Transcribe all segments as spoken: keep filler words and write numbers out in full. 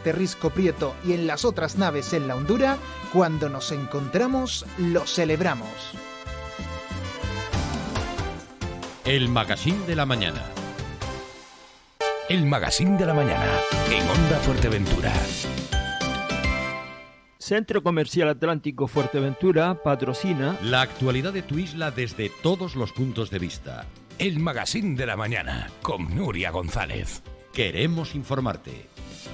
este Risco Prieto y en las otras naves en la hondura, cuando nos encontramos, lo celebramos. El Magazín de la Mañana. El Magazín de la Mañana, en Onda Fuerteventura. Centro Comercial Atlántico Fuerteventura patrocina la actualidad de tu isla desde todos los puntos de vista. El Magazín de la Mañana, con Nuria González. Queremos informarte.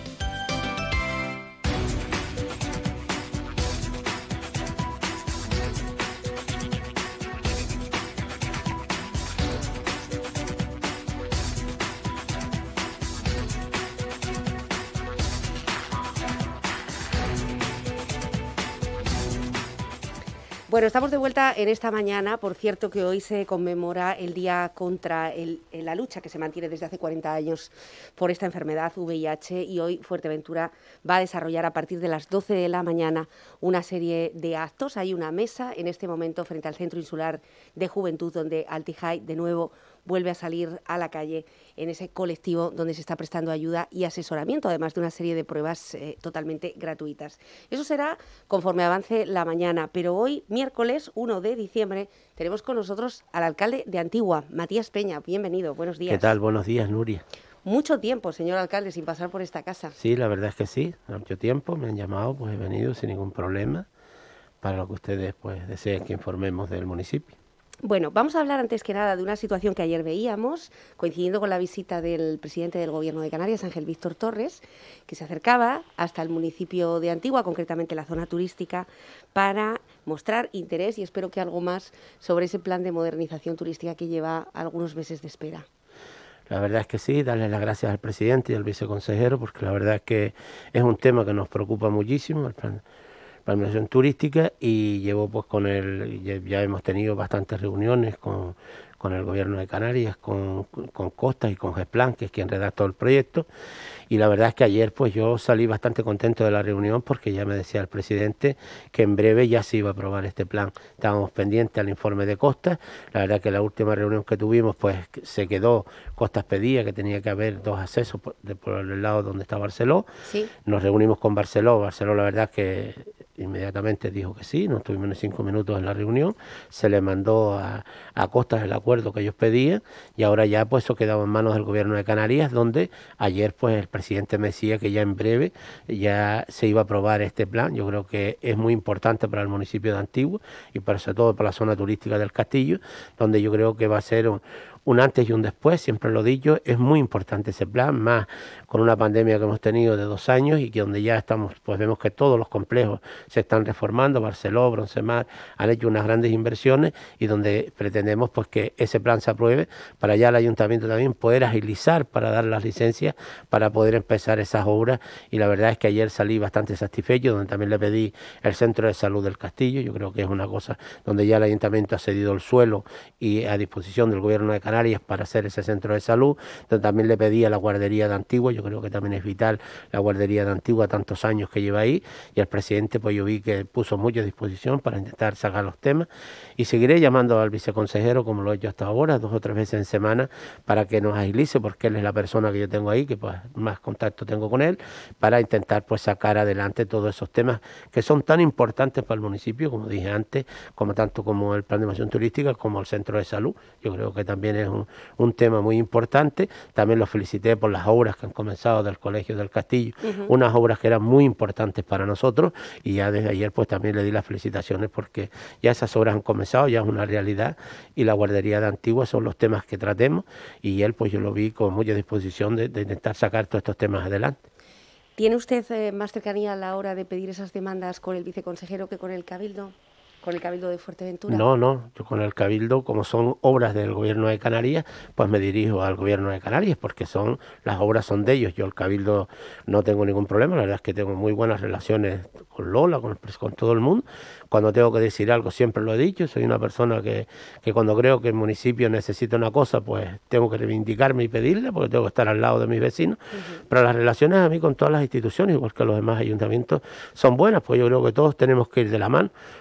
Bueno, estamos de vuelta en esta mañana. Por cierto, que hoy se conmemora el Día contra el, la lucha que se mantiene desde hace cuarenta años por esta enfermedad V I H, y hoy Fuerteventura va a desarrollar a partir de las doce de la mañana una serie de actos. Hay una mesa en este momento frente al Centro Insular de Juventud donde Altijai de nuevo vuelve a salir a la calle en ese colectivo donde se está prestando ayuda y asesoramiento, además de una serie de pruebas eh, totalmente gratuitas. Eso será conforme avance la mañana, pero hoy, miércoles uno de diciembre, tenemos con nosotros al alcalde de Antigua, Matías Peña. Bienvenido, buenos días. ¿Qué tal? Buenos días, Nuria. Mucho tiempo, señor alcalde, sin pasar por esta casa. Sí, la verdad es que sí, mucho tiempo, me han llamado, pues he venido sin ningún problema, para lo que ustedes pues deseen que informemos del municipio. Bueno, vamos a hablar antes que nada de una situación que ayer veíamos, coincidiendo con la visita del presidente del Gobierno de Canarias, Ángel Víctor Torres, que se acercaba hasta el municipio de Antigua, concretamente la zona turística, para mostrar interés y espero que algo más sobre ese plan de modernización turística que lleva algunos meses de espera. La verdad es que sí, darle las gracias al presidente y al viceconsejero, porque la verdad es que es un tema que nos preocupa muchísimo, el plan planificación turística, y llevo pues con el, ya, ya hemos tenido bastantes reuniones con, con el Gobierno de Canarias, con, con Costas y con Gesplan, que es quien redactó el proyecto, y la verdad es que ayer pues yo salí bastante contento de la reunión porque ya me decía el presidente que en breve ya se iba a aprobar este plan. Estábamos pendientes al informe de Costas, la verdad que la última reunión que tuvimos pues se quedó, Costas pedía que tenía que haber dos accesos por, de, por el lado donde está Barceló, ¿Sí? Nos reunimos con Barceló, Barceló la verdad que inmediatamente dijo que sí, nos tuvimos cinco minutos en la reunión, se le mandó a, a Costas el acuerdo que ellos pedían y ahora ya pues eso quedaba en manos del Gobierno de Canarias, donde ayer pues el presidente me decía que ya en breve ya se iba a aprobar este plan. Yo creo que es muy importante para el municipio de Antigua y para, sobre todo para la zona turística del Castillo, donde yo creo que va a ser un, un antes y un después, siempre lo he dicho, es muy importante ese plan, más con una pandemia que hemos tenido de dos años y que donde ya estamos, pues vemos que todos los complejos se están reformando, Barceló, Broncemar, han hecho unas grandes inversiones y donde pretendemos pues que ese plan se apruebe para ya el ayuntamiento también poder agilizar para dar las licencias para poder empezar esas obras, y la verdad es que ayer salí bastante satisfecho, donde también le pedí el centro de salud del Castillo. Yo creo que es una cosa donde ya el ayuntamiento ha cedido el suelo y a disposición del Gobierno de Canarias para hacer ese centro de salud, donde también le pedí a la guardería de Antigua. Yo creo que también es vital la guardería de Antigua, tantos años que lleva ahí, y el presidente pues yo vi que puso mucha disposición para intentar sacar los temas, y seguiré llamando al viceconsejero como lo he hecho hasta ahora, dos o tres veces en semana, para que nos agilice, porque él es la persona que yo tengo ahí, que pues más contacto tengo con él, para intentar pues sacar adelante todos esos temas que son tan importantes para el municipio, como dije antes, como tanto como el plan de promoción turística como el centro de salud. Yo creo que también es un, un tema muy importante. También los felicité por las obras que han comenzado del Colegio del Castillo, uh-huh. unas obras que eran muy importantes para nosotros, y ya desde ayer pues también le di las felicitaciones porque ya esas obras han comenzado, ya es una realidad, y la guardería de Antigua son los temas que tratemos, y él pues yo lo vi con mucha disposición de, de intentar sacar todos estos temas adelante. ¿Tiene usted eh, más cercanía a la hora de pedir esas demandas con el viceconsejero que con el Cabildo? ¿Con el Cabildo de Fuerteventura? No, no, yo con el Cabildo, como son obras del Gobierno de Canarias, pues me dirijo al Gobierno de Canarias, porque son las obras son de ellos. Yo el Cabildo no tengo ningún problema, la verdad es que tengo muy buenas relaciones con Lola, con, con todo el mundo. Cuando tengo que decir algo siempre lo he dicho, soy una persona que, que cuando creo que el municipio necesita una cosa, pues tengo que reivindicarme y pedirla, porque tengo que estar al lado de mis vecinos. Uh-huh. Pero las relaciones a mí con todas las instituciones, igual que los demás ayuntamientos, son buenas, pues yo creo que todos tenemos que ir de la mano. Lo que no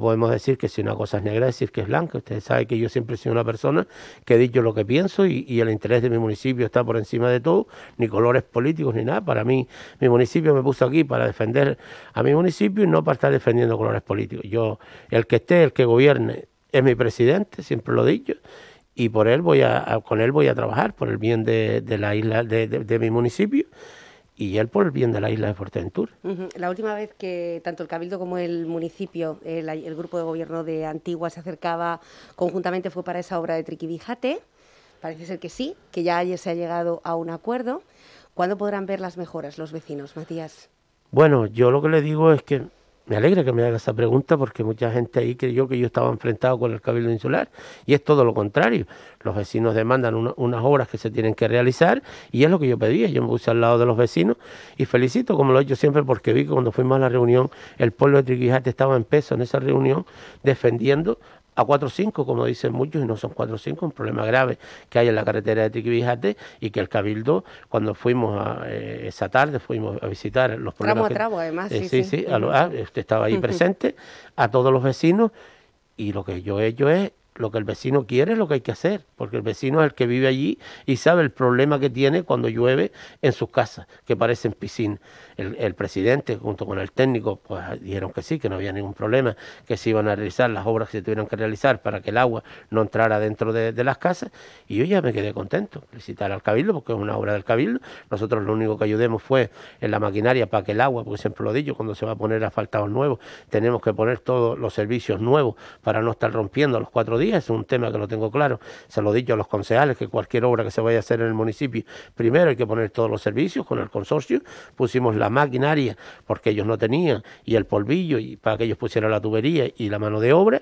podemos decir que si una cosa es negra, decir que es blanca. Ustedes saben que yo siempre he sido una persona que he dicho lo que pienso y, y el interés de mi municipio está por encima de todo, ni colores políticos ni nada. Para mí, mi municipio me puso aquí para defender a mi municipio y no para estar defendiendo colores políticos. Yo, el que esté, el que gobierne, es mi presidente, siempre lo he dicho, y por él voy a, a con él voy a trabajar por el bien de, de la isla, de, de, de mi municipio, y él por el bien de la isla de Fuerteventura. Uh-huh. La última vez que tanto el Cabildo como el municipio, el, el grupo de gobierno de Antigua se acercaba conjuntamente fue para esa obra de Triquibijate. Parece ser que sí, que ya ayer se ha llegado a un acuerdo. ¿Cuándo podrán ver las mejoras los vecinos, Matías? Bueno, yo lo que le digo es que me alegra que me haga esa pregunta porque mucha gente ahí creyó que yo estaba enfrentado con el Cabildo Insular y es todo lo contrario. Los vecinos demandan una, unas obras que se tienen que realizar y es lo que yo pedía. Yo me puse al lado de los vecinos y felicito, como lo he hecho siempre, porque vi que cuando fuimos a la reunión el pueblo de Triquibijate estaba en peso en esa reunión defendiendo a cuatro o cinco, como dicen muchos, y no son cuatro o cinco, un problema grave que hay en la carretera de Triquibijate y que el Cabildo, cuando fuimos a, eh, esa tarde, fuimos a visitar los problemas. Tramo a tramo, además. Eh, sí, sí, sí, sí a lo, ah, usted estaba ahí presente, a todos los vecinos, y lo que yo he hecho es lo que el vecino quiere, es lo que hay que hacer, porque el vecino es el que vive allí y sabe el problema que tiene cuando llueve en sus casas, que parecen piscinas. El, el presidente, junto con el técnico, pues dijeron que sí, que no había ningún problema, que se iban a realizar las obras que se tuvieran que realizar para que el agua no entrara dentro de, de las casas, y yo ya me quedé contento. Felicitar al Cabildo, porque es una obra del Cabildo. Nosotros lo único que ayudemos fue en la maquinaria para que el agua, porque siempre lo he dicho, cuando se va a poner asfaltados nuevos, tenemos que poner todos los servicios nuevos para no estar rompiendo a los cuatro días. Es un tema que lo tengo claro, se lo he dicho a los concejales, que cualquier obra que se vaya a hacer en el municipio, primero hay que poner todos los servicios. Con el consorcio pusimos la maquinaria porque ellos no tenían, y el polvillo, y para que ellos pusieran la tubería y la mano de obra.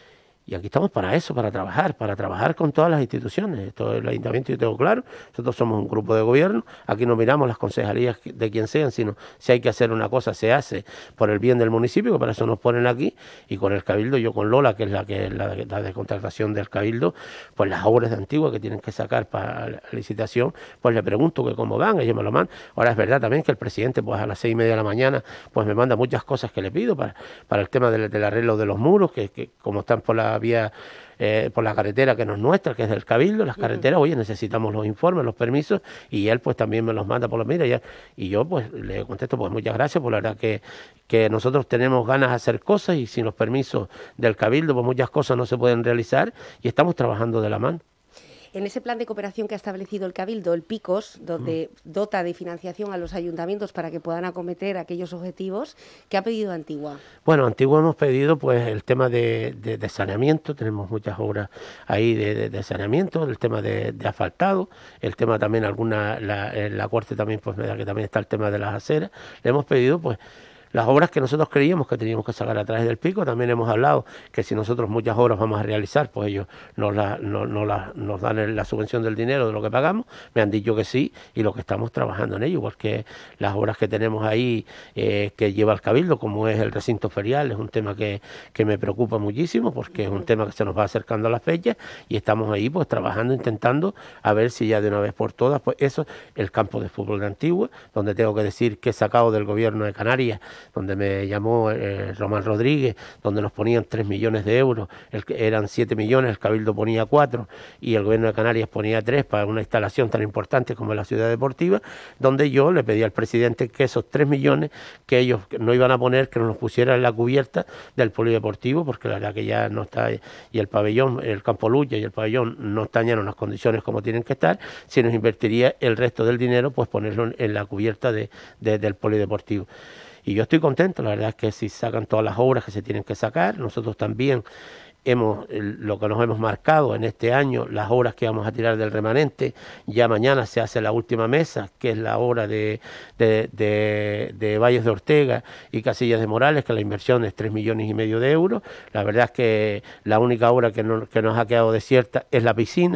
Y aquí estamos para eso, para trabajar, para trabajar con todas las instituciones. Esto el ayuntamiento, yo tengo claro, nosotros somos un grupo de gobierno, aquí no miramos las concejalías de quien sean, sino si hay que hacer una cosa, se hace por el bien del municipio, que para eso nos ponen aquí, y con el Cabildo, yo con Lola, que es la que es la, la de contratación del Cabildo, pues las obras de Antigua que tienen que sacar para la licitación, pues le pregunto que cómo van, ellos me lo mandan. Ahora es verdad también que el presidente, pues a las seis y media de la mañana, pues me manda muchas cosas que le pido para, para el tema del, del arreglo de los muros, que, que como están por la vía, eh, por la carretera que no es nuestra, que es del Cabildo, las carreteras, oye, necesitamos los informes, los permisos, y él pues también me los manda por los mira, y, y yo pues le contesto, pues muchas gracias, por la verdad que, que nosotros tenemos ganas de hacer cosas, y sin los permisos del Cabildo, pues muchas cosas no se pueden realizar, y estamos trabajando de la mano. En ese plan de cooperación que ha establecido el Cabildo, el PICOS, donde mm. dota de financiación a los ayuntamientos para que puedan acometer aquellos objetivos, ¿qué ha pedido Antigua? Bueno, Antigua hemos pedido pues el tema de, de, de saneamiento, tenemos muchas obras ahí de, de, de saneamiento, el tema de, de asfaltado, el tema también alguna, la, en la corte también pues me da que también está el tema de las aceras. Le hemos pedido pues las obras que nosotros creíamos que teníamos que sacar a través del Pico. También hemos hablado que si nosotros muchas obras vamos a realizar, pues ellos nos, la, no, no la, nos dan la subvención del dinero de lo que pagamos. Me han dicho que sí, y lo que estamos trabajando en ello, porque las obras que tenemos ahí eh, que lleva el Cabildo, como es el recinto ferial, es un tema que, que me preocupa muchísimo, porque es un tema que se nos va acercando a las fechas, y estamos ahí pues trabajando, intentando a ver si ya de una vez por todas, pues eso, el campo de fútbol de Antigua, donde tengo que decir que he sacado del gobierno de Canarias, donde me llamó eh, Román Rodríguez, donde nos ponían tres millones de euros, el, eran siete millones, el Cabildo ponía cuatro y el gobierno de Canarias ponía tres para una instalación tan importante como la ciudad deportiva, donde yo le pedí al presidente que esos tres millones que ellos no iban a poner, que nos los pusieran en la cubierta del polideportivo, porque la verdad que ya no está, y el pabellón, el campo lucha y el pabellón no están ya en las condiciones como tienen que estar, si nos invertiría el resto del dinero, pues ponerlo en, en la cubierta de, de, del polideportivo. Y yo estoy contento, la verdad es que si sacan todas las obras que se tienen que sacar, nosotros también hemos, lo que nos hemos marcado en este año, las obras que vamos a tirar del remanente, ya mañana se hace la última mesa, que es la obra de, de, de, de Valles de Ortega y Casillas de Morales, que la inversión es tres millones y medio de euros. La verdad es que la única obra que, no, que nos ha quedado desierta es la piscina.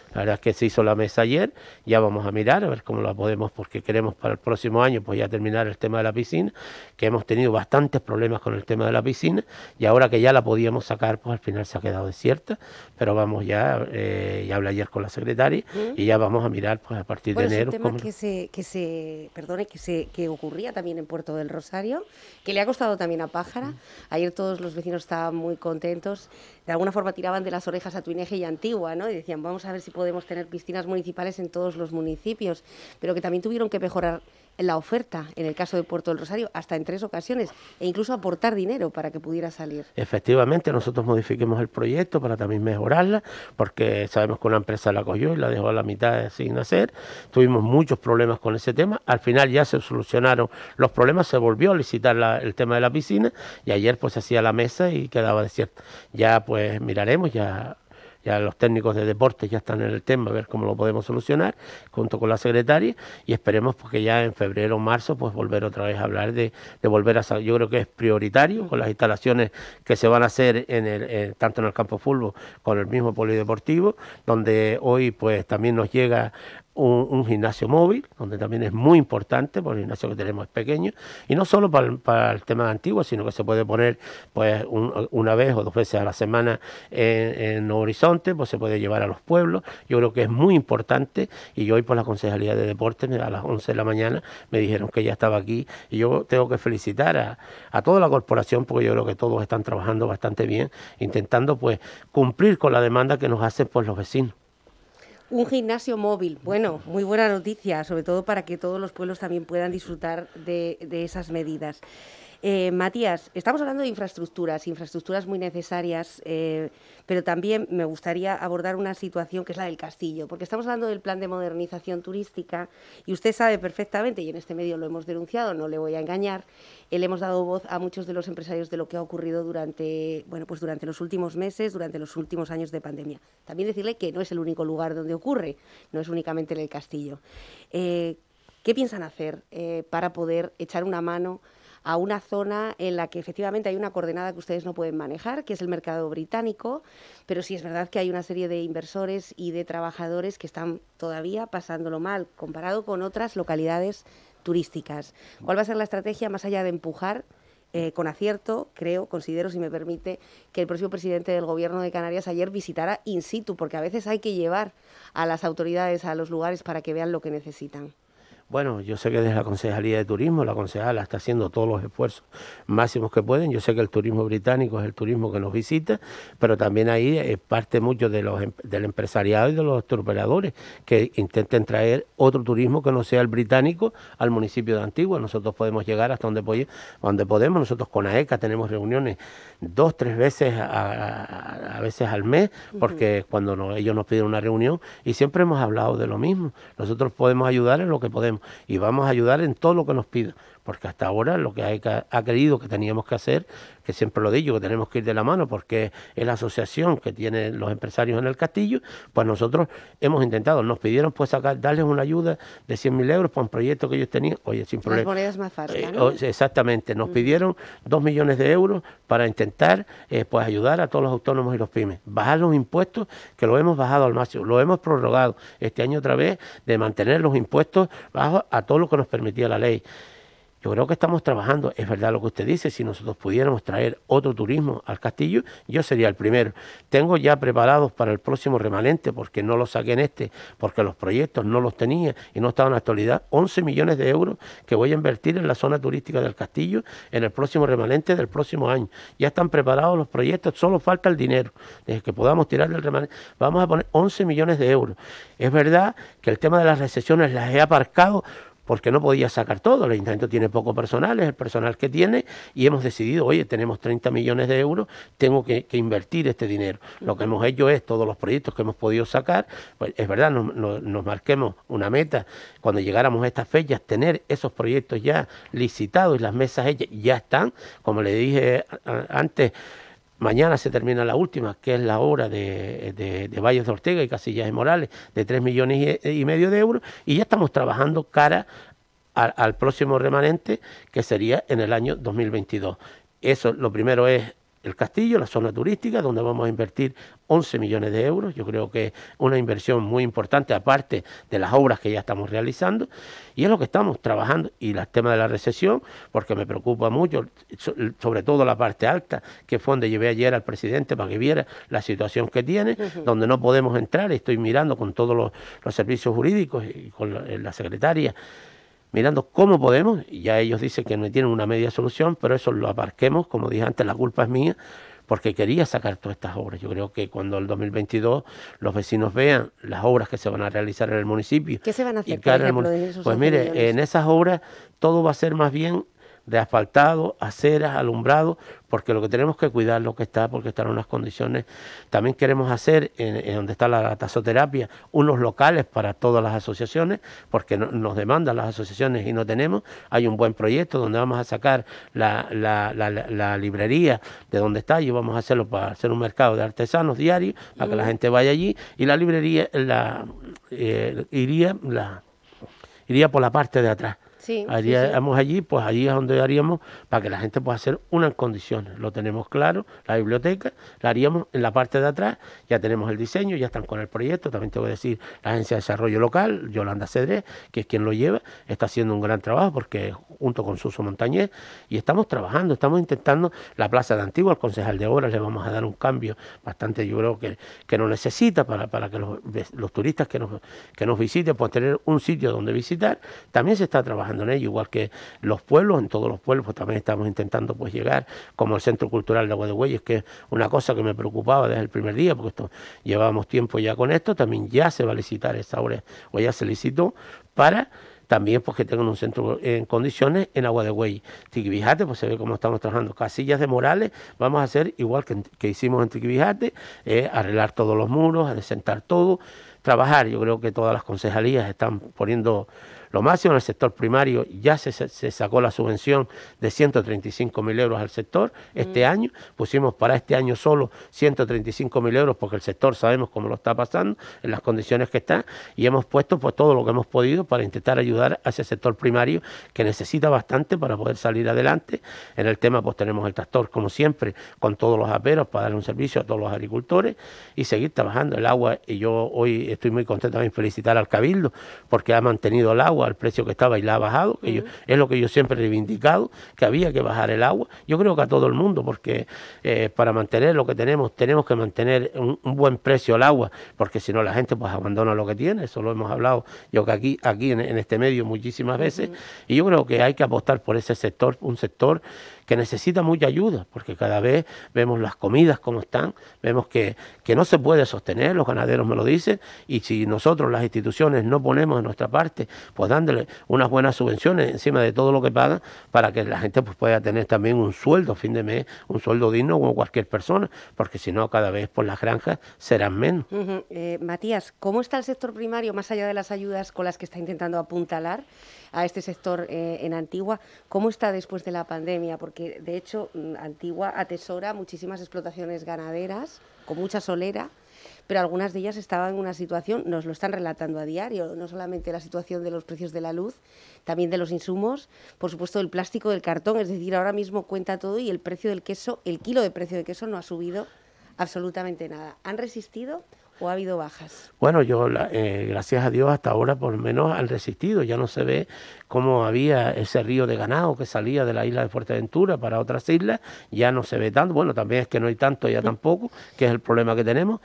La verdad es que se hizo la mesa ayer, ya vamos a mirar a ver cómo la podemos, porque queremos para el próximo año pues ya terminar el tema de la piscina, que hemos tenido bastantes problemas con el tema de la piscina, y ahora que ya la podíamos sacar, pues al final se ha quedado desierta, pero vamos ya, eh, ya hablé ayer con la secretaria, ¿Mm? y ya vamos a mirar pues a partir bueno, de enero. Es un tema cómo... que se, que se, perdone, que se, que ocurría también en Puerto del Rosario, que le ha costado también a Pájara. ¿Mm? Ayer todos los vecinos estaban muy contentos, de alguna forma tiraban de las orejas a Tuineje y Antigua, ¿no? Y decían, vamos a ver si podemos tener piscinas municipales en todos los municipios, pero que también tuvieron que mejorar la oferta, en el caso de Puerto del Rosario, hasta en tres ocasiones, e incluso aportar dinero para que pudiera salir. Efectivamente, nosotros modifiquemos el proyecto para también mejorarla, porque sabemos que una empresa la cogió y la dejó a la mitad sin hacer. Tuvimos muchos problemas con ese tema, al final ya se solucionaron los problemas, se volvió a licitar la, el tema de la piscina, y ayer pues se hacía la mesa y quedaba desierto. Ya pues miraremos, ya... Ya los técnicos de deportes ya están en el tema, a ver cómo lo podemos solucionar, junto con la secretaria, y esperemos porque ya en febrero o marzo pues volver otra vez a hablar de, de volver a salir. Yo creo que es prioritario con las instalaciones que se van a hacer en el, eh, tanto en el campo de fútbol con el mismo polideportivo, donde hoy pues también nos llega Un, un gimnasio móvil, donde también es muy importante, porque el gimnasio que tenemos es pequeño, y no solo para el, para el tema de Antigua, sino que se puede poner pues un, una vez o dos veces a la semana en, en Horizonte, pues se puede llevar a los pueblos. Yo creo que es muy importante, y hoy por la Concejalía de Deportes a las once de la mañana me dijeron que ya estaba aquí, y yo tengo que felicitar a, a toda la corporación, porque yo creo que todos están trabajando bastante bien, intentando pues cumplir con la demanda que nos hacen pues los vecinos. Un gimnasio móvil, bueno, muy buena noticia, sobre todo para que todos los pueblos también puedan disfrutar de, de esas medidas. Eh, Matías, estamos hablando de infraestructuras, infraestructuras muy necesarias, eh, pero también me gustaría abordar una situación que es la del castillo, porque estamos hablando del plan de modernización turística y usted sabe perfectamente, y en este medio lo hemos denunciado, no le voy a engañar, eh, le hemos dado voz a muchos de los empresarios de lo que ha ocurrido durante, bueno, pues durante los últimos meses, durante los últimos años de pandemia. También decirle que no es el único lugar donde ocurre, no es únicamente en el castillo. Eh, ¿Qué piensan hacer eh, para poder echar una mano a una zona en la que efectivamente hay una coordenada que ustedes no pueden manejar, que es el mercado británico, pero sí es verdad que hay una serie de inversores y de trabajadores que están todavía pasándolo mal, comparado con otras localidades turísticas? ¿Cuál va a ser la estrategia más allá de empujar? Eh, con acierto, creo, considero, si me permite, que el próximo presidente del Gobierno de Canarias ayer visitara in situ, porque a veces hay que llevar a las autoridades a los lugares para que vean lo que necesitan. Bueno, yo sé que desde la Concejalía de Turismo, la concejala está haciendo todos los esfuerzos máximos que pueden. Yo sé que el turismo británico es el turismo que nos visita, pero también ahí es parte mucho de los, del empresariado y de los turoperadores que intenten traer otro turismo que no sea el británico al municipio de Antigua. Nosotros podemos llegar hasta donde, donde podemos. Nosotros con AECA tenemos reuniones dos, tres veces a, a, a veces al mes, porque uh-huh. cuando no, ellos nos piden una reunión, y siempre hemos hablado de lo mismo. Nosotros podemos ayudar en lo que podemos y vamos a ayudar en todo lo que nos pidan, porque hasta ahora lo que AECA ha querido que teníamos que hacer, que siempre lo digo, que tenemos que ir de la mano, porque es la asociación que tienen los empresarios en el castillo, pues nosotros hemos intentado, nos pidieron pues sacar, darles una ayuda de cien mil euros para un proyecto que ellos tenían, oye, sin problema. Las monedas más fáciles, ¿no? Eh, exactamente, nos mm. pidieron dos millones de euros para intentar eh, pues ayudar a todos los autónomos y los pymes, bajar los impuestos, que lo hemos bajado al máximo, lo hemos prorrogado este año otra vez, de mantener los impuestos bajos a todo lo que nos permitía la ley. Yo creo que estamos trabajando, es verdad lo que usted dice, si nosotros pudiéramos traer otro turismo al castillo, yo sería el primero. Tengo ya preparados para el próximo remanente, porque no lo saqué en este, porque los proyectos no los tenía y no estaban en la actualidad, once millones de euros que voy a invertir en la zona turística del castillo en el próximo remanente del próximo año. Ya están preparados los proyectos, solo falta el dinero. Desde que podamos tirar del remanente, vamos a poner once millones de euros. Es verdad que el tema de las recesiones las he aparcado, porque no podía sacar todo, el ayuntamiento tiene poco personal, es el personal que tiene, y hemos decidido, oye, tenemos treinta millones de euros, tengo que, que invertir este dinero. Lo que hemos hecho es, todos los proyectos que hemos podido sacar, pues es verdad, nos, nos, nos marquemos una meta, cuando llegáramos a estas fechas, tener esos proyectos ya licitados y las mesas hechas ya están, como le dije antes. Mañana se termina la última, que es la obra de, de, de Valles de Ortega y Casillas de Morales, de tres millones y, y medio de euros, y ya estamos trabajando cara a, al próximo remanente, que sería en el año dos mil veintidós. Eso, lo primero es el castillo, la zona turística, donde vamos a invertir once millones de euros. Yo creo que es una inversión muy importante, aparte de las obras que ya estamos realizando, y es lo que estamos trabajando. Y el tema de la recesión, porque me preocupa mucho, sobre todo la parte alta, que fue donde llevé ayer al presidente para que viera la situación que tiene, uh-huh. donde no podemos entrar. Estoy mirando con todos los, los servicios jurídicos y con la, la secretaria, mirando cómo podemos, y ya ellos dicen que no tienen una media solución, pero eso lo aparquemos, como dije antes, la culpa es mía, porque quería sacar todas estas obras. Yo creo que cuando el dos mil veintidós los vecinos vean las obras que se van a realizar en el municipio. ¿Qué se van a hacer, por ejemplo, de esos Pues mire, millones? En esas obras todo va a ser más bien de asfaltado, aceras, alumbrado, porque lo que tenemos que cuidar lo que está, porque están en unas condiciones. También queremos hacer, en, en donde está la tasoterapia, unos locales para todas las asociaciones, porque no, nos demandan las asociaciones y no tenemos. Hay un buen proyecto donde vamos a sacar la, la, la, la, la librería de donde está, y vamos a hacerlo para hacer un mercado de artesanos diario, para mm. que la gente vaya allí, y la librería la, eh, iría, la, iría por la parte de atrás. Sí, haríamos sí, sí. allí, pues allí es donde haríamos para que la gente pueda hacer unas condiciones. Lo tenemos claro, la biblioteca, la haríamos en la parte de atrás, ya tenemos el diseño, ya están con el proyecto. También te voy a decir, la Agencia de Desarrollo Local, Yolanda Cedrés, que es quien lo lleva, está haciendo un gran trabajo, porque junto con Suso Montañés, y estamos trabajando, estamos intentando la Plaza de Antigua, al concejal de Obras le vamos a dar un cambio bastante, yo creo que, que nos necesita para, para que los, los turistas que nos, que nos visiten puedan tener un sitio donde visitar. También se está trabajando en ello, igual que los pueblos, en todos los pueblos pues también estamos intentando pues llegar, como el Centro Cultural de Agua de Güeyes, que es una cosa que me preocupaba desde el primer día, porque esto llevábamos tiempo ya con esto. También ya se va a licitar esa obra, o ya se licitó, para también pues que tengan un centro en condiciones en Agua de Güeyes. Tiquibijate, pues se ve cómo estamos trabajando. Casillas de Morales, vamos a hacer igual que, que hicimos en Tiquibijate, eh, arreglar todos los muros, a desentar todo, trabajar. Yo creo que todas las concejalías están poniendo lo máximo. En el sector primario ya se, se sacó la subvención de ciento treinta y cinco mil euros al sector este mm. año. Pusimos para este año solo ciento treinta y cinco mil euros, porque el sector sabemos cómo lo está pasando, en las condiciones que está, y hemos puesto pues todo lo que hemos podido para intentar ayudar a ese sector primario, que necesita bastante para poder salir adelante. En el tema pues tenemos el tractor, como siempre, con todos los aperos para darle un servicio a todos los agricultores y seguir trabajando. El agua, y yo hoy estoy muy contento también felicitar al Cabildo, porque ha mantenido el agua al precio que estaba y la ha bajado, que uh-huh. yo, es lo que yo siempre he reivindicado, que había que bajar el agua. Yo creo que a todo el mundo, porque eh, para mantener lo que tenemos, tenemos que mantener un, un buen precio al agua, porque si no la gente pues abandona lo que tiene. Eso lo hemos hablado yo que aquí, aquí en, en este medio muchísimas veces, uh-huh. y yo creo que hay que apostar por ese sector, un sector que necesita mucha ayuda, porque cada vez vemos las comidas como están, vemos que, que no se puede sostener, los ganaderos me lo dicen, y si nosotros, las instituciones, no ponemos de nuestra parte, pues dándole unas buenas subvenciones encima de todo lo que pagan, para que la gente pues pueda tener también un sueldo a fin de mes, un sueldo digno como cualquier persona, porque si no, cada vez por las granjas serán menos. Uh-huh. eh, Matías, ¿cómo está el sector primario, más allá de las ayudas con las que está intentando apuntalar a este sector eh, en Antigua? ¿Cómo está después de la pandemia? Porque, de hecho, Antigua atesora muchísimas explotaciones ganaderas, con mucha solera, pero algunas de ellas estaban en una situación, nos lo están relatando a diario, no solamente la situación de los precios de la luz, también de los insumos, por supuesto del plástico, del cartón, es decir, ahora mismo cuenta todo, y el precio del queso, el kilo de precio de queso no ha subido absolutamente nada. ¿Han resistido o ha habido bajas? Bueno, yo, eh, gracias a Dios, hasta ahora por lo menos han resistido. Ya no se ve cómo había ese río de ganado que salía de la isla de Fuerteventura para otras islas, ya no se ve tanto. Bueno, también es que no hay tanto ya tampoco, que es el problema que tenemos.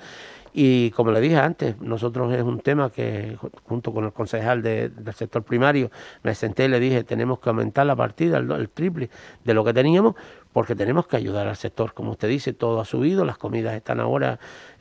Y como le dije antes, nosotros es un tema que junto con el concejal de, del sector primario me senté y le dije, tenemos que aumentar la partida, el, el triple de lo que teníamos, porque tenemos que ayudar al sector. Como usted dice, todo ha subido, las comidas están ahora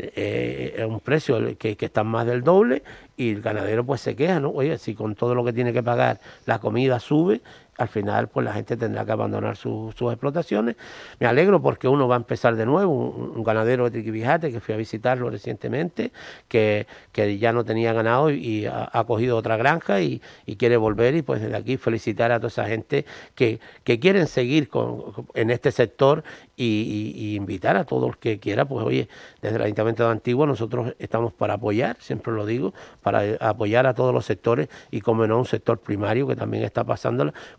eh, a un precio que, que están más del doble, y el ganadero pues se queja, ¿no? Oye, si con todo lo que tiene que pagar la comida sube, al final pues la gente tendrá que abandonar su, sus explotaciones. Me alegro porque uno va a empezar de nuevo, un, un ganadero de Tiquibijate, que fui a visitarlo recientemente, que, que ya no tenía ganado y, y ha, ha cogido otra granja y, y quiere volver, y pues desde aquí felicitar a toda esa gente que, que quieren seguir con, en este sector, y, y, y invitar a todos los que quiera, pues oye, desde el Ayuntamiento de Antigua nosotros estamos para apoyar, siempre lo digo, para apoyar a todos los sectores, y como no, un sector primario que también está pasándola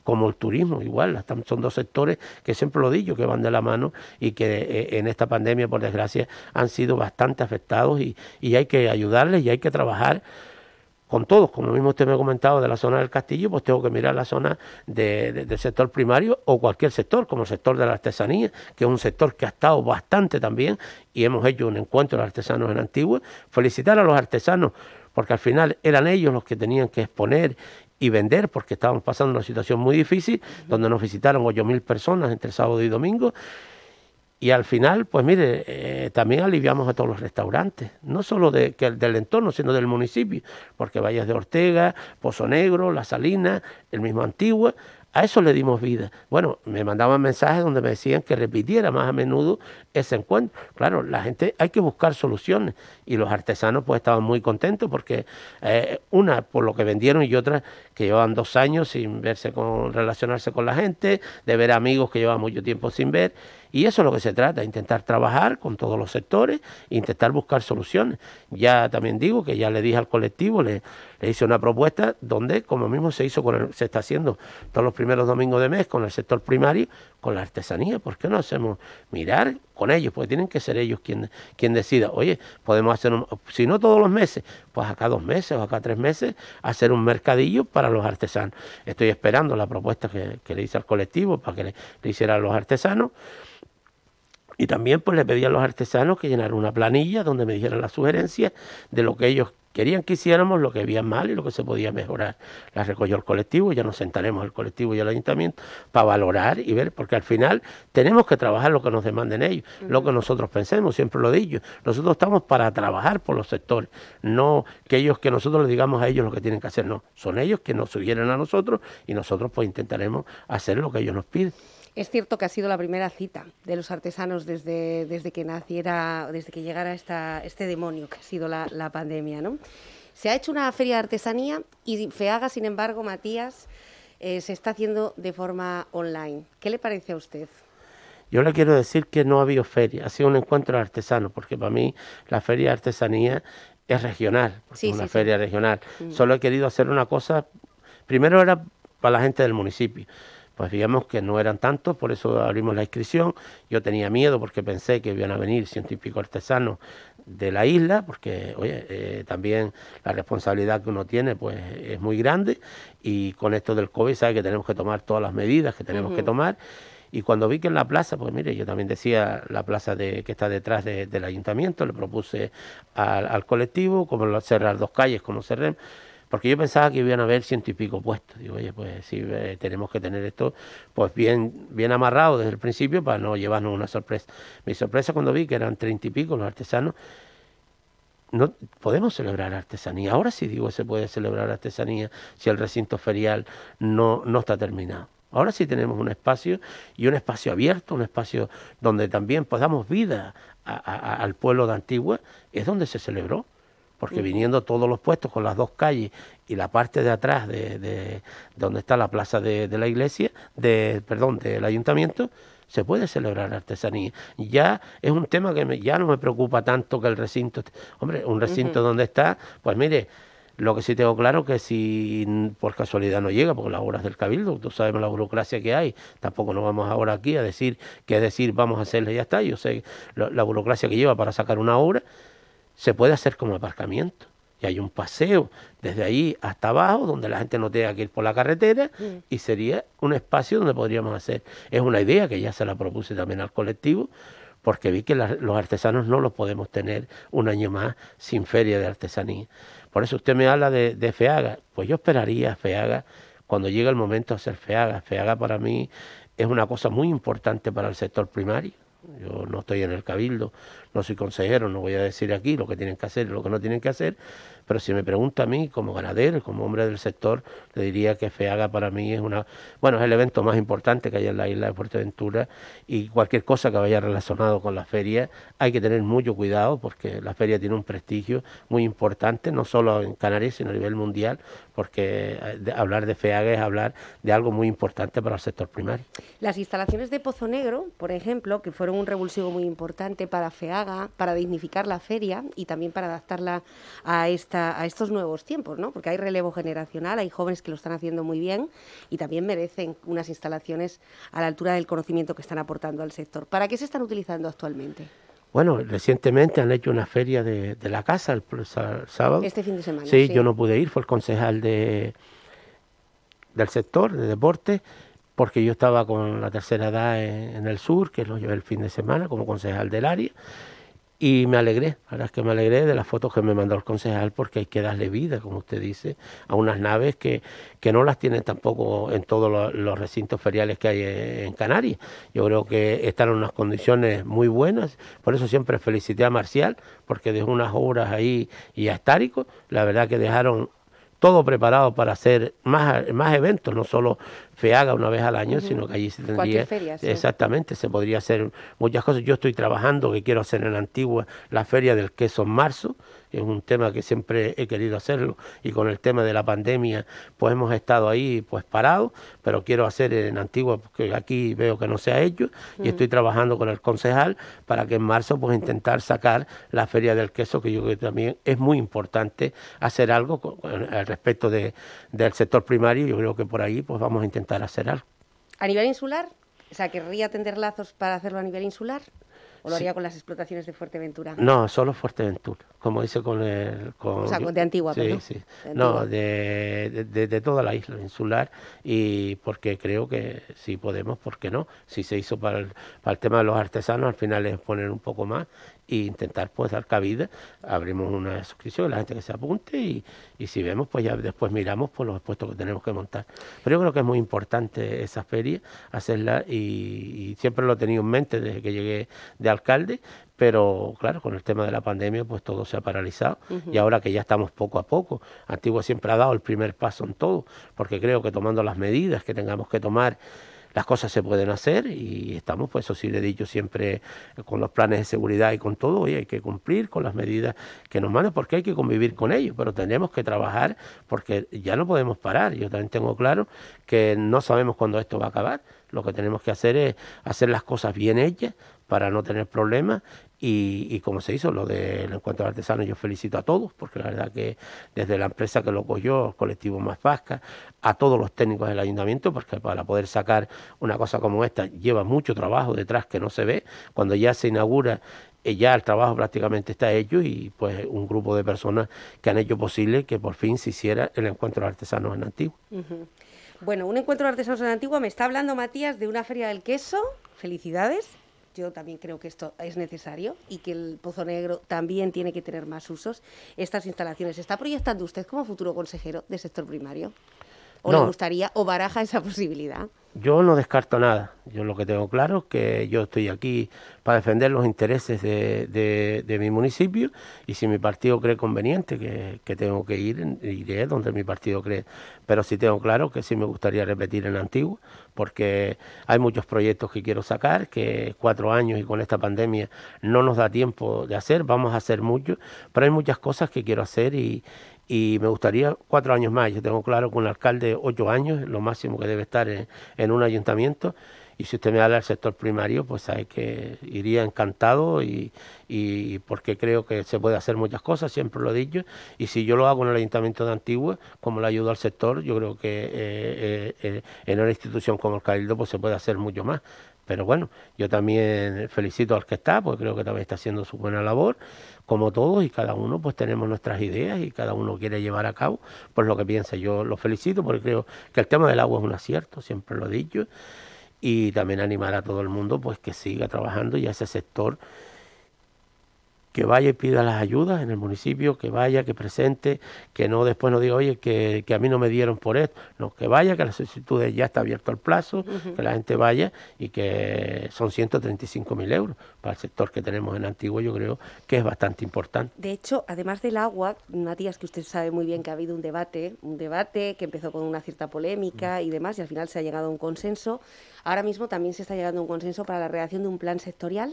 como el turismo, igual, son dos sectores que siempre lo digo, que van de la mano y que en esta pandemia, por desgracia, han sido bastante afectados y, y hay que ayudarles y hay que trabajar con todos. Como mismo usted me ha comentado de la zona del Castillo, pues tengo que mirar la zona de, de, del sector primario o cualquier sector, como el sector de la artesanía, que es un sector que ha estado bastante también, y hemos hecho un encuentro de artesanos en Antigua. Felicitar a los artesanos, porque al final eran ellos los que tenían que exponer y vender, porque estábamos pasando una situación muy difícil, donde nos visitaron ocho mil personas entre sábado y domingo. Y al final, pues mire, eh, también aliviamos a todos los restaurantes, no solo de, que, del entorno, sino del municipio, porque Valles de Ortega, Pozo Negro, La Salina, el mismo Antigua, a eso le dimos vida. Bueno, me mandaban mensajes donde me decían que repitiera más a menudo ese encuentro. Claro, la gente, hay que buscar soluciones y los artesanos pues estaban muy contentos porque eh, una por lo que vendieron y otra que llevaban dos años sin verse con, relacionarse con la gente, de ver amigos que llevaban mucho tiempo sin ver. Y eso es lo que se trata, intentar trabajar con todos los sectores, intentar buscar soluciones. Ya también digo que ya le dije al colectivo, le, le hice una propuesta donde, como mismo se hizo con el, se está haciendo todos los primeros domingos de mes con el sector primario, con la artesanía. ¿Por qué no hacemos mirar con ellos? Porque tienen que ser ellos quien, quien decida. Oye, podemos hacer, un, si no todos los meses, pues acá dos meses o acá tres meses, hacer un mercadillo para los artesanos. Estoy esperando la propuesta que, que le hice al colectivo para que le, le hiciera a los artesanos. Y también pues le pedí a los artesanos que llenaran una planilla donde me dijeran las sugerencias de lo que ellos querían que hiciéramos, lo que veían mal y lo que se podía mejorar. La recogió el colectivo, ya nos sentaremos el colectivo y el ayuntamiento para valorar y ver, porque al final tenemos que trabajar lo que nos demanden ellos, uh-huh. lo que nosotros pensemos, siempre lo digo. Nosotros estamos para trabajar por los sectores, no que ellos, que nosotros les digamos a ellos lo que tienen que hacer, no. Son ellos que nos sugieren a nosotros y nosotros pues intentaremos hacer lo que ellos nos piden. Es cierto que ha sido la primera cita de los artesanos desde, desde que naciera, desde que llegara esta, este demonio que ha sido la, la pandemia, ¿no? Se ha hecho una feria de artesanía y FEAGA, sin embargo, Matías, eh, se está haciendo de forma online. ¿Qué le parece a usted? Yo le quiero decir que no ha habido feria, ha sido un encuentro de artesanos, porque para mí la feria de artesanía es regional, sí, es una sí, feria sí. regional. Mm. Solo he querido hacer una cosa, primero era para la gente del municipio. Pues digamos que no eran tantos, por eso abrimos la inscripción. Yo tenía miedo porque pensé que iban a venir ciento y pico artesanos de la isla, porque oye, eh, también la responsabilidad que uno tiene pues es muy grande, y con esto del COVID sabe que tenemos que tomar todas las medidas que tenemos uh-huh. que tomar. Y cuando vi que en la plaza, pues mire, yo también decía la plaza de, que está detrás de, del ayuntamiento, le propuse al, al colectivo como cerrar dos calles como cerré, porque yo pensaba que iban a haber ciento y pico puestos. Digo, oye, pues sí, eh, tenemos que tener esto pues bien, bien amarrado desde el principio para no llevarnos una sorpresa. Mi sorpresa cuando vi que eran treinta y pico los artesanos. No podemos celebrar artesanía. Ahora sí digo que se puede celebrar artesanía si el recinto ferial no, no está terminado. Ahora sí tenemos un espacio y un espacio abierto, un espacio donde también pues damos vida a, a, al pueblo de Antigua, es donde se celebró. Porque viniendo todos los puestos con las dos calles y la parte de atrás de, de donde está la plaza de, de la iglesia, de perdón, del ayuntamiento, se puede celebrar artesanía. Ya es un tema que me, ya no me preocupa tanto que el recinto, hombre, un recinto uh-huh. donde está, pues mire, lo que sí tengo claro que si por casualidad no llega, porque las obras del Cabildo, tú sabes la burocracia que hay, tampoco nos vamos ahora aquí a decir que es decir vamos a hacerle y ya está. Yo sé la, la burocracia que lleva para sacar una obra. Se puede hacer como aparcamiento y hay un paseo desde ahí hasta abajo donde la gente no tenga que ir por la carretera mm. y sería un espacio donde podríamos hacer. Es una idea que ya se la propuse también al colectivo, porque vi que la, los artesanos no los podemos tener un año más sin feria de artesanía. Por eso usted me habla de, de FEAGA, pues yo esperaría FEAGA cuando llegue el momento de hacer FEAGA. FEAGA para mí es una cosa muy importante para el sector primario. Yo no estoy en el Cabildo, no soy consejero, no voy a decir aquí lo que tienen que hacer y lo que no tienen que hacer, pero si me pregunta a mí como ganadero, como hombre del sector, le diría que FEAGA para mí es una, bueno, es el evento más importante que hay en la isla de Fuerteventura, y cualquier cosa que vaya relacionado con la feria hay que tener mucho cuidado, porque la feria tiene un prestigio muy importante, no solo en Canarias, sino a nivel mundial, porque de, hablar de FEAGA es hablar de algo muy importante para el sector primario. Las instalaciones de Pozo Negro, por ejemplo, que fueron supone un revulsivo muy importante para FEAGA, para dignificar la feria y también para adaptarla a, esta, a estos nuevos tiempos, ¿no? Porque hay relevo generacional, hay jóvenes que lo están haciendo muy bien y también merecen unas instalaciones a la altura del conocimiento que están aportando al sector. ¿Para qué se están utilizando actualmente? Bueno, recientemente han hecho una feria de, de la casa el, el sábado. Este fin de semana. Sí, sí, yo no pude ir, fue el concejal de, del sector de deporte, porque yo estaba con la tercera edad en, en el sur, que lo llevé el fin de semana como concejal del área, y me alegré, la verdad es que me alegré de las fotos que me mandó el concejal, porque hay que darle vida, como usted dice, a unas naves que, que no las tienen tampoco en todos los, los recintos feriales que hay en Canarias. Yo creo que están en unas condiciones muy buenas, por eso siempre felicité a Marcial, porque dejó unas obras ahí y a Estárico, la verdad que dejaron todo preparado para hacer más, más eventos, no solo FEAGA una vez al año, uh-huh. sino que allí se tendría... Feria, sí. Exactamente, se podría hacer muchas cosas. Yo estoy trabajando, que quiero hacer en Antigua, la Feria del Queso en marzo, es un tema que siempre he querido hacerlo, y con el tema de la pandemia, pues hemos estado ahí pues parados, pero quiero hacer en Antigua, porque aquí veo que no se ha hecho, uh-huh. y estoy trabajando con el concejal para que en marzo pues intentar sacar la Feria del Queso, que yo creo que también es muy importante hacer algo con, con, al respecto de, del sector primario. Yo creo que por ahí pues vamos a intentar hacer algo. ¿A nivel insular? O sea, ¿querría tender lazos para hacerlo a nivel insular? ¿O lo haría sí. con las explotaciones de Fuerteventura? No, solo Fuerteventura, como dice con el... Con, o sea, de Antigua, sí, perdón. Sí, de no, de, de, de, de toda la isla insular, y porque creo que si podemos, ¿por qué no? Si se hizo para el, para el tema de los artesanos, al final es poner un poco más e intentar pues dar cabida. Abrimos una suscripción, la gente que se apunte, y, y si vemos, pues ya después miramos por los puestos que tenemos que montar. Pero yo creo que es muy importante esa feria, hacerla, y, y siempre lo he tenido en mente desde que llegué de alcalde, pero claro, con el tema de la pandemia pues todo se ha paralizado, uh-huh. y ahora que ya estamos poco a poco, Antigua siempre ha dado el primer paso en todo, porque creo que tomando las medidas que tengamos que tomar, las cosas se pueden hacer, y estamos, pues eso sí le he dicho siempre, con los planes de seguridad y con todo, y hay que cumplir con las medidas que nos mandan, porque hay que convivir con ellos, pero tenemos que trabajar, porque ya no podemos parar. Yo también tengo claro que no sabemos cuándo esto va a acabar. Lo que tenemos que hacer es hacer las cosas bien hechas para no tener problemas, y, y como se hizo lo del encuentro de artesanos, yo felicito a todos, porque la verdad que desde la empresa que lo cogió, el colectivo Más Vasca, a todos los técnicos del ayuntamiento, porque para poder sacar una cosa como esta lleva mucho trabajo detrás que no se ve. Cuando ya se inaugura, ya el trabajo prácticamente está hecho, y pues un grupo de personas que han hecho posible que por fin se hiciera el encuentro de artesanos en Antigua. Uh-huh. Bueno, un encuentro de artesanos en Antigua, me está hablando Matías de una feria del queso. Felicidades. Yo también creo que esto es necesario y que el Pozo Negro también tiene que tener más usos. Estas instalaciones, ¿está proyectando usted como futuro consejero del sector primario? ¿O no. le gustaría, o baraja esa posibilidad? Yo no descarto nada. Yo lo que tengo claro es que yo estoy aquí para defender los intereses de, de, de mi municipio, y si mi partido cree conveniente que, que tengo que ir, iré donde mi partido cree. Pero sí tengo claro que sí me gustaría repetir en Antigua, porque hay muchos proyectos que quiero sacar, que cuatro años y con esta pandemia no nos da tiempo de hacer. Vamos a hacer mucho, pero hay muchas cosas que quiero hacer, y y me gustaría cuatro años más. Yo tengo claro que un alcalde ocho años es lo máximo que debe estar en, en un ayuntamiento, y si usted me habla del sector primario, pues sabe que iría encantado, y, y porque creo que se puede hacer muchas cosas, siempre lo he dicho, y si yo lo hago en el Ayuntamiento de Antigua, como le ayudo al sector, yo creo que eh, eh, en una institución como el Cabildo pues se puede hacer mucho más. Pero bueno, yo también felicito al que está, porque creo que también está haciendo su buena labor, como todos, y cada uno pues tenemos nuestras ideas, y cada uno quiere llevar a cabo pues lo que piensa. Yo lo felicito porque creo que el tema del agua es un acierto, siempre lo he dicho, y también animar a todo el mundo pues que siga trabajando, y a ese sector que vaya y pida las ayudas en el municipio, que vaya, que presente, que no después no diga, oye, que, que a mí no me dieron por esto. No, que vaya, que las solicitudes ya está abierto el plazo, uh-huh. que la gente vaya, y que son ciento treinta y cinco mil euros para el sector que tenemos en Antigua. Yo creo que es bastante importante. De hecho, además del agua, Matías, que usted sabe muy bien que ha habido un debate, un debate que empezó con una cierta polémica uh-huh. y demás, y al final se ha llegado a un consenso. Ahora mismo también se está llegando a un consenso para la redacción de un plan sectorial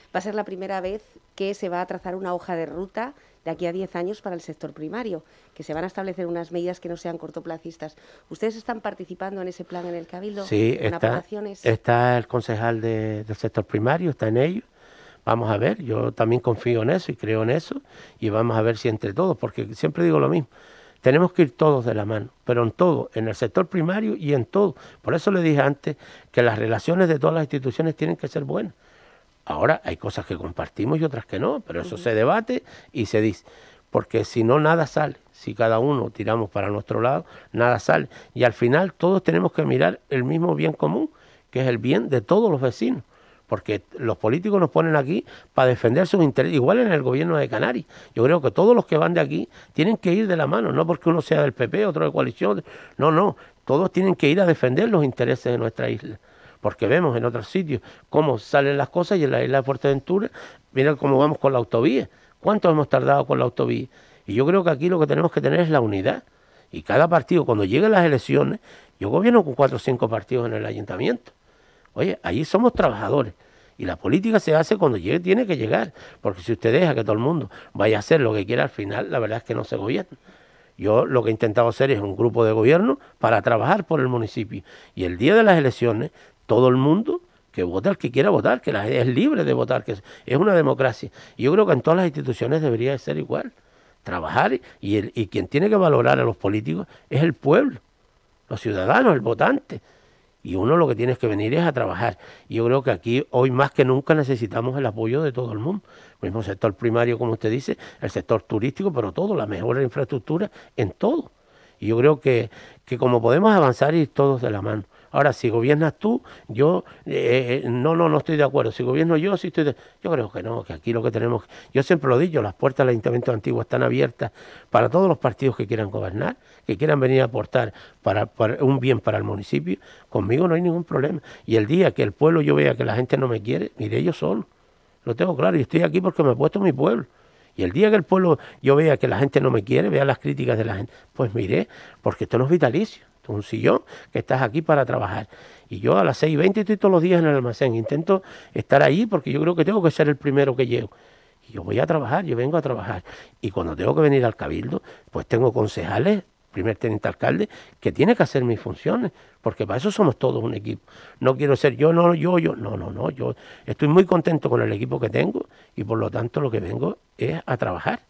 va a ser la primera vez que se va a trazar una hoja de ruta de aquí a diez años para el sector primario, que se van a establecer unas medidas que no sean cortoplacistas. ¿Ustedes están participando en ese plan en el Cabildo? Sí, ¿En está, aportaciones? está el concejal de, del sector primario, está en ello. Vamos a ver, yo también confío en eso y creo en eso, y vamos a ver si entre todos, porque siempre digo lo mismo, tenemos que ir todos de la mano, pero en todo, en el sector primario y en todo. Por eso le dije antes que las relaciones de todas las instituciones tienen que ser buenas. Ahora hay cosas que compartimos y otras que no, pero eso uh-huh. se debate y se dice, porque si no nada sale, si cada uno tiramos para nuestro lado, nada sale. Y al final todos tenemos que mirar el mismo bien común, que es el bien de todos los vecinos, porque los políticos nos ponen aquí para defender sus intereses, igual en el gobierno de Canarias. Yo creo que todos los que van de aquí tienen que ir de la mano, no porque uno sea del P P, otro de coalición, no, no, todos tienen que ir a defender los intereses de nuestra isla. Porque vemos en otros sitios cómo salen las cosas y en la isla de Fuerteventura, miren cómo vamos con la autovía, cuánto hemos tardado con la autovía. Y yo creo que aquí lo que tenemos que tener es la unidad. Y cada partido, cuando lleguen las elecciones, yo gobierno con cuatro o cinco partidos en el ayuntamiento. Oye, allí somos trabajadores. Y la política se hace cuando llegue, tiene que llegar. Porque si usted deja que todo el mundo vaya a hacer lo que quiera, al final la verdad es que no se gobierna. Yo lo que he intentado hacer es un grupo de gobierno para trabajar por el municipio. Y el día de las elecciones, todo el mundo que vote al que quiera votar, que la, es libre de votar, que es, es una democracia. Y yo creo que en todas las instituciones debería ser igual. Trabajar y, el, y quien tiene que valorar a los políticos es el pueblo, los ciudadanos, el votante. Y uno lo que tiene que venir es a trabajar. Y yo creo que aquí hoy más que nunca necesitamos el apoyo de todo el mundo. El mismo sector primario, como usted dice, el sector turístico, pero todo, la mejor infraestructura en todo. Y yo creo que, que como podemos avanzar y ir todos de la mano. Ahora, si gobiernas tú, yo eh, no, no, no estoy de acuerdo. Si gobierno yo, sí estoy de Yo creo que no, que aquí lo que tenemos... Yo siempre lo he dicho, las puertas del Ayuntamiento Antiguo están abiertas para todos los partidos que quieran gobernar, que quieran venir a aportar para, para un bien para el municipio. Conmigo no hay ningún problema. Y el día que el pueblo yo vea que la gente no me quiere, miré yo solo. Lo tengo claro, y estoy aquí porque me he puesto mi pueblo. Y el día que el pueblo yo vea que la gente no me quiere, vea las críticas de la gente, pues miré, porque esto no es vitalicio. Un sillón que estás aquí para trabajar. Y yo a las seis y veinte estoy todos los días en el almacén. Intento estar ahí porque yo creo que tengo que ser el primero que llego. Y yo voy a trabajar, yo vengo a trabajar. Y cuando tengo que venir al Cabildo, pues tengo concejales, primer teniente alcalde, que tiene que hacer mis funciones. Porque para eso somos todos un equipo. No quiero ser yo, no, yo, yo. No, no, no. Yo estoy muy contento con el equipo que tengo y por lo tanto lo que vengo es a trabajar.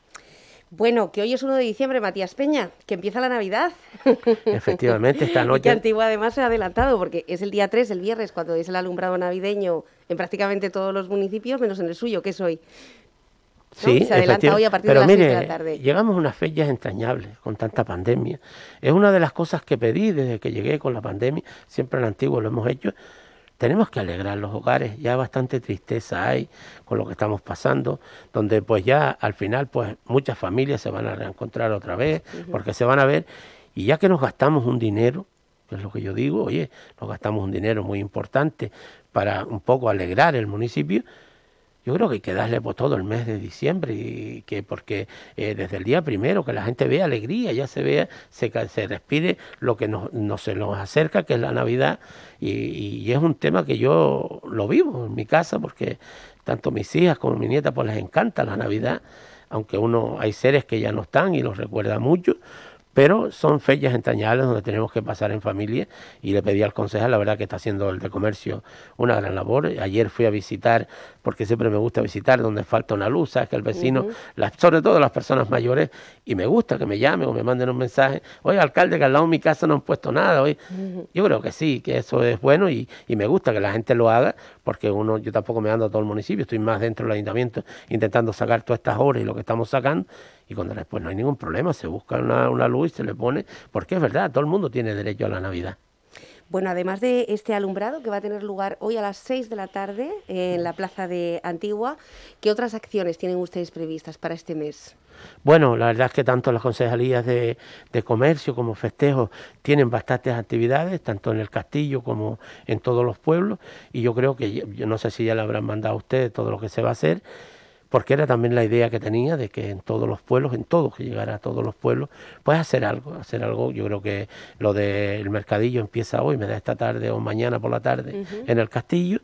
Bueno, que hoy es uno de diciembre, Matías Peña, que empieza la Navidad. Efectivamente, esta noche... Y que Antigua además se ha adelantado, porque es el día tres, el viernes, cuando es el alumbrado navideño en prácticamente todos los municipios, menos en el suyo, que es hoy. ¿No? Sí, se adelanta hoy a partir pero de las mire, seis de la tarde. Llegamos a unas fechas entrañables con tanta pandemia. Es una de las cosas que pedí desde que llegué con la pandemia, siempre en Antigua lo hemos hecho. Tenemos que alegrar los hogares, ya bastante tristeza hay con lo que estamos pasando, donde pues ya al final pues muchas familias se van a reencontrar otra vez, uh-huh. porque se van a ver, y ya que nos gastamos un dinero, que es lo que yo digo, oye, nos gastamos un dinero muy importante para un poco alegrar el municipio, yo creo que hay que darle por todo el mes de diciembre, y que porque eh, desde el día primero que la gente vea alegría, ya se vea, se, se respire lo que nos, nos, se nos acerca, que es la Navidad, y, y es un tema que yo lo vivo en mi casa, porque tanto mis hijas como mi nieta pues les encanta la Navidad, aunque uno hay seres que ya no están y los recuerda mucho, pero son fechas entrañables donde tenemos que pasar en familia, y le pedí al concejal, la verdad que está haciendo el de comercio una gran labor. Ayer fui a visitar, porque siempre me gusta visitar donde falta una luz, sabes que el vecino, uh-huh. las, sobre todo las personas mayores, y me gusta que me llamen o me manden un mensaje, oye alcalde, que al lado de mi casa no han puesto nada, oye. Uh-huh. Yo creo que sí, que eso es bueno, y, y me gusta que la gente lo haga, porque uno, yo tampoco me ando a todo el municipio, estoy más dentro del ayuntamiento intentando sacar todas estas horas y lo que estamos sacando, y cuando después no hay ningún problema, se busca una, una luz y se le pone, porque es verdad, todo el mundo tiene derecho a la Navidad. Bueno, además de este alumbrado que va a tener lugar hoy a las seis de la tarde en la plaza de Antigua, ¿qué otras acciones tienen ustedes previstas para este mes? Bueno, la verdad es que tanto las concejalías de, de comercio como festejos tienen bastantes actividades, tanto en el castillo como en todos los pueblos, y yo creo que, yo no sé si ya le habrán mandado a ustedes todo lo que se va a hacer, porque era también la idea que tenía de que en todos los pueblos, en todos, que llegara a todos los pueblos, pues hacer algo, hacer algo. Yo creo que lo del mercadillo empieza hoy, me da esta tarde o mañana por la tarde uh-huh. en el castillo,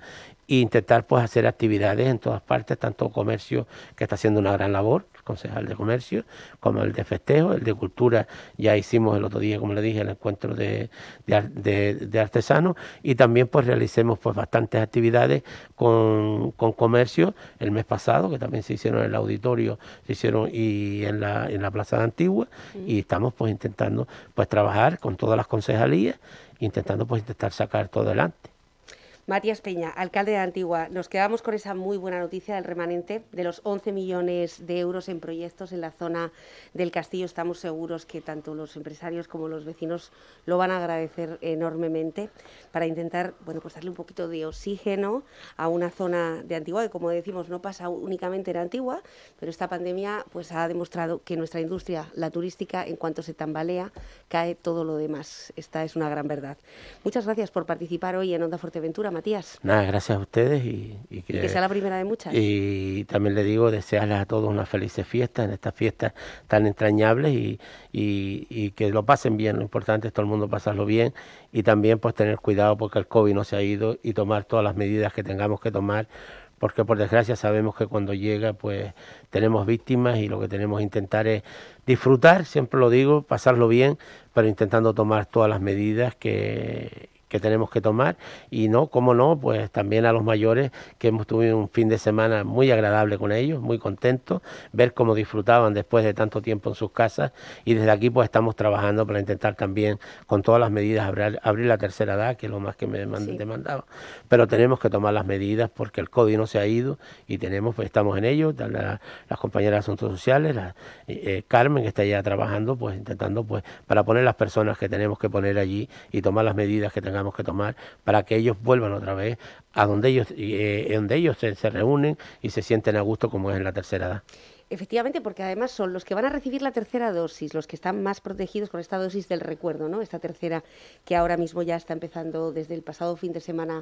e intentar pues hacer actividades en todas partes, tanto comercio, que está haciendo una gran labor, el concejal de comercio, como el de festejo, el de cultura. Ya hicimos el otro día, como le dije, el encuentro de, de, de, de artesanos, y también pues realicemos pues bastantes actividades con, con comercio el mes pasado, que también se hicieron en el auditorio, se hicieron y en la, en la Plaza de Antigua, mm. y estamos pues intentando pues trabajar con todas las concejalías, intentando pues intentar sacar todo adelante. Matías Peña, alcalde de Antigua, nos quedamos con esa muy buena noticia del remanente de los once millones de euros en proyectos en la zona del Castillo. Estamos seguros que tanto los empresarios como los vecinos lo van a agradecer enormemente para intentar, bueno, pues darle un poquito de oxígeno a una zona de Antigua que, como decimos, no pasa únicamente en Antigua, pero esta pandemia pues ha demostrado que nuestra industria, la turística, en cuanto se tambalea, cae todo lo demás. Esta es una gran verdad. Muchas gracias por participar hoy en Onda Fuerteventura, Matías. Nada, gracias a ustedes y, y, que, y que sea la primera de muchas. Y también le digo, desearles a todos unas felices fiestas, en estas fiestas tan entrañables, y, y, y que lo pasen bien. Lo importante es todo el mundo pasarlo bien, y también pues tener cuidado porque el COVID no se ha ido, y tomar todas las medidas que tengamos que tomar, porque por desgracia sabemos que cuando llega pues tenemos víctimas, y lo que tenemos que intentar es disfrutar, siempre lo digo, pasarlo bien, pero intentando tomar todas las medidas que... que tenemos que tomar, y no, como no, pues también a los mayores, que hemos tenido un fin de semana muy agradable con ellos, muy contentos, ver cómo disfrutaban después de tanto tiempo en sus casas, y desde aquí pues estamos trabajando para intentar también con todas las medidas abrir, abrir la tercera edad, que es lo más que me demandan, sí. demandaba, pero tenemos que tomar las medidas porque el COVID no se ha ido, y tenemos, pues estamos en ello, la, las compañeras de Asuntos Sociales, la, eh, Carmen, que está ya trabajando, pues intentando pues para poner las personas que tenemos que poner allí, y tomar las medidas que tengamos que tomar para que ellos vuelvan otra vez a donde ellos, eh, donde ellos se, se reúnen y se sienten a gusto, como es en la tercera edad. Efectivamente, porque además son los que van a recibir la tercera dosis, los que están más protegidos con esta dosis del recuerdo, ¿no? Esta tercera que ahora mismo ya está empezando desde el pasado fin de semana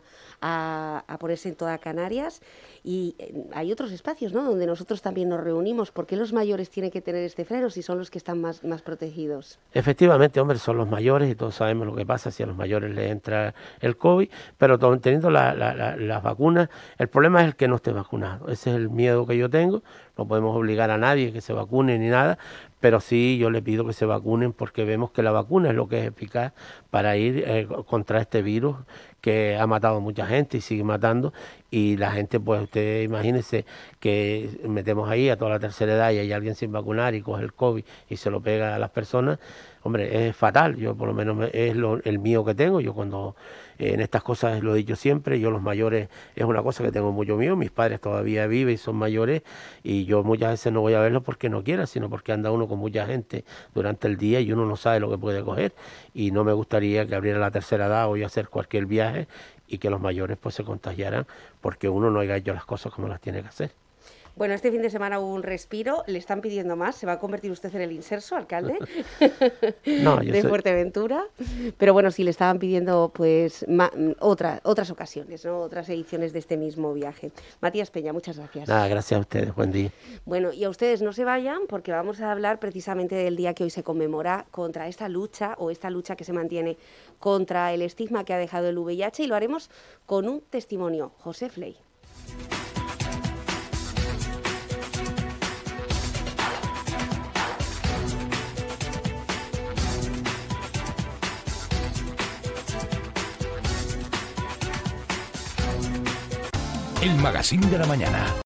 a, a ponerse en toda Canarias. Y hay otros espacios, ¿no?, donde nosotros también nos reunimos. ¿Por qué los mayores tienen que tener este freno si son los que están más, más protegidos? Efectivamente, hombre, son los mayores, y todos sabemos lo que pasa si a los mayores les entra el COVID, pero teniendo la, la, la, las vacunas, el problema es el que no esté vacunado. Ese es el miedo que yo tengo. No podemos obligar a nadie que se vacune ni nada, pero sí yo le pido que se vacunen, porque vemos que la vacuna es lo que es eficaz para ir eh, contra este virus que ha matado a mucha gente y sigue matando, y la gente, pues usted imagínese que metemos ahí a toda la tercera edad y hay alguien sin vacunar y coge el COVID y se lo pega a las personas. Hombre, es fatal. Yo por lo menos es lo, el mío que tengo. Yo cuando eh, en estas cosas lo he dicho siempre, yo los mayores es una cosa que tengo mucho mío. Mis padres todavía viven y son mayores, y yo muchas veces no voy a verlos porque no quiera, sino porque anda uno con mucha gente durante el día y uno no sabe lo que puede coger, y no me gustaría que abriera la tercera edad o yo hacer cualquier viaje y que los mayores pues se contagiaran porque uno no haya hecho las cosas como las tiene que hacer. Bueno, este fin de semana hubo un respiro, le están pidiendo más, ¿se va a convertir usted en el inserso, alcalde? No, yo de soy... Fuerteventura, pero bueno, sí le estaban pidiendo pues ma, otra, otras ocasiones, ¿no?, otras ediciones de este mismo viaje. Matías Peña, muchas gracias. Nada, gracias a ustedes, buen día. Bueno, y a ustedes no se vayan, porque vamos a hablar precisamente del día que hoy se conmemora contra esta lucha, o esta lucha que se mantiene contra el estigma que ha dejado el V I H, y lo haremos con un testimonio, José Fley. El Magazín de la Mañana.